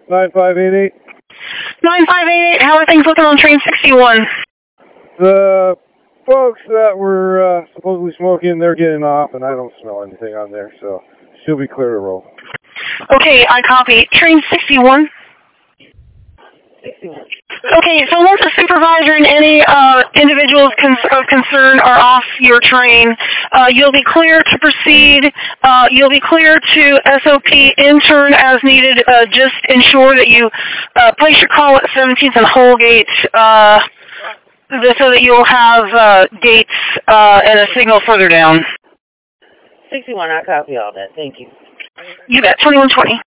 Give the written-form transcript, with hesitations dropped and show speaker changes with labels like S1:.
S1: 9588.
S2: 9588, how are things looking on train 61?
S1: The folks that were supposedly smoking, they're getting off, and I don't smell anything on there, so she'll be clear to roll.
S2: Okay, I copy. Train 61.
S3: 61.
S2: Okay, so once the supervisor and any individuals of concern are off your train, you'll be clear to proceed. You'll be clear to SOP intern as needed. Just ensure that you place your call at 17th and Holgate so that you'll have gates and a signal further down.
S3: 61, I copy all that. Thank you.
S2: You bet. 2120.